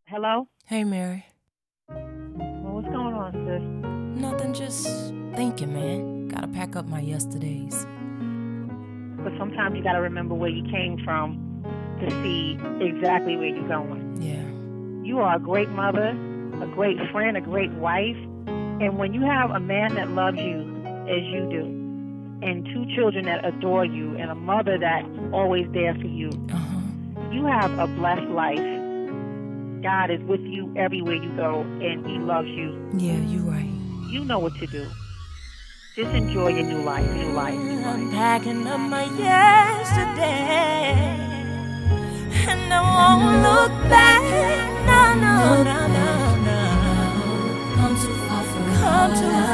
Hello? Hey, Mary. Well, what's going on, sis? Nothing, just thinking, man. Gotta pack up my yesterdays. But sometimes you got to remember where you came from to see exactly where you're going. Yeah. You are a great mother, a great friend, a great wife. And when you have a man that loves you as you do, and two children that adore you, and a mother that's always there for you, you have a blessed life. God is with you everywhere you go, and He loves you. Yeah, you right. You know what to do. Just enjoy your new life, new life, new life. I'm packing up my yesterday, and I won't look back. No, no, no, no, no. Come too far from